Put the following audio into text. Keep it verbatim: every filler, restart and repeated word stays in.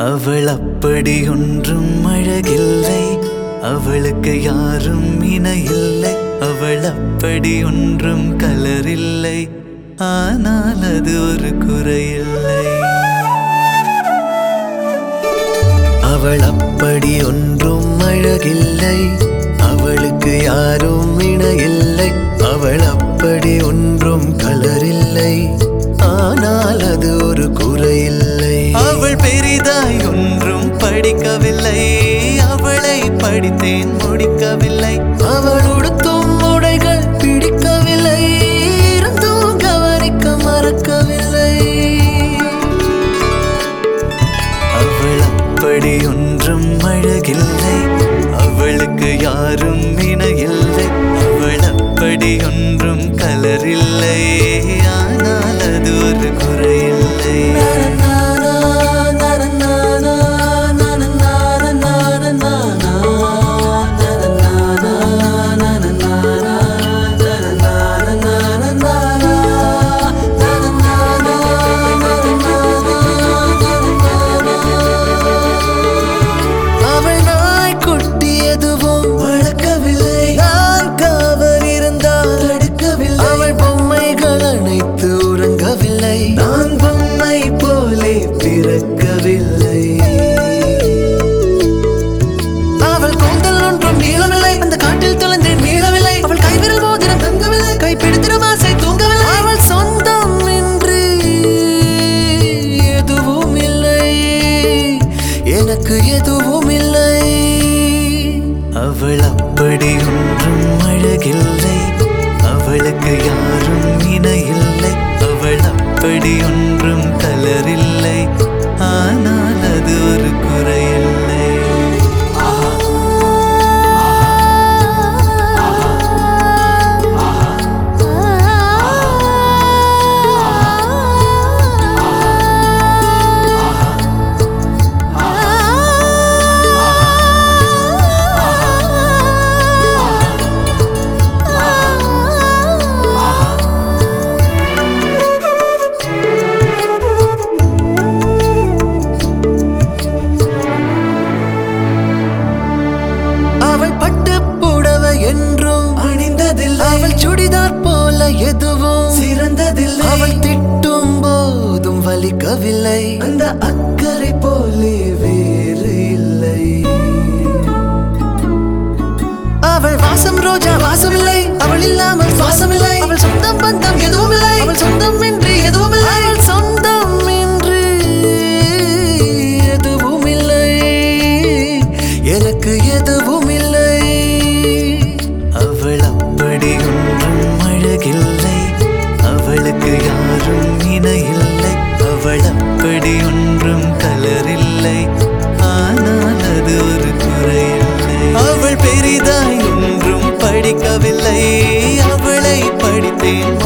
அவள் அப்படி ஒன்றும் அழகில்லை, அவளுக்கு யாரும் இணையில்லை. அவள் அப்படி ஒன்றும் கலரில்லை, ஆனால் அது ஒரு குறையில்லை. அவள் அப்படி ஒன்றும் அழகில்லை, அவளுக்கு யாரும் இணையில்லை. அவள் அப்படி ஒன்றும் கலரில்லை, ஆனால் அது ஒரு குறையில்லை. அவள் பெரிதாய் ஒன்றும் படிக்கவில்லை, அவளை படித்தேன் முடிக்கவில்லை. அவள் உடுத்தும் உடைகள் பிடிக்கவில்லை, இருந்தும் கவனிக்க மறக்கவில்லை. அவள் அப்படி ஒன்றும் அழகில்லை, அவளுக்கு யாரும் இணையில்லை. அவள் அப்படி ஒன்றும் கலரில்லை, ஆனால் அது ஒரு குறையில்லை. நான் பொம்மை போலே பிறக்கவில்லை. அவள் கூந்தல் ஒன்றும் நீளவில்லை, அந்த காட்டில் தொலைந்தேன் மீளவில்லை. அவள் கைவிரல் மோதிரம் தங்கவில்லை, கைப்பிடித்திடும் ஆசை தூங்கவில்லை. அவள் சொந்தம் என்று எதுவும் இல்லை, எனக்கு எதுவும் இல்லை. அவள் அப்படி ஒன்றும் அழகில்லை, அவளுக்கு யாரும் இணையில்லை. அவள் அப்படி ஒன்றும் கலரில்லை, ஆனால் அது ஒரு குறையில்லை. அவள் பட்டு புடவை என்றும் அணிந்ததில்லை, அவள் சுடிதார் போல எதுவும் சிறந்ததில்லை. அவள் திட்டும் போதும் வலிக்கவில்லை, அந்த அக்கறை போலே வேறு இல்லை. அவள் வாசம் ரோஜா வாசமில்லை, அவள் இல்லாமல் சுவாசமில்லை. அவள் சொந்தம் பந்தம் எதுவும் இல்லை, அவள் சொந்தம் என்று எதுவும் இல்லை. அவள் சொந்தம் என்று எதுவும் இல்லை, எனக்கு எதுவும் இல்லை. அவள் அப்படி ஒன்றும் அழகில்லை, அவளுக்கு யாரும் இணையில்லை. அவள் அப்படி ஒன்றும் கலரில்லை, ஆனால் அது ஒரு குறையில்லை. அவள் பெரிதாய் ஒன்றும் படிக்கவில்லை, அவளை படித்தேன்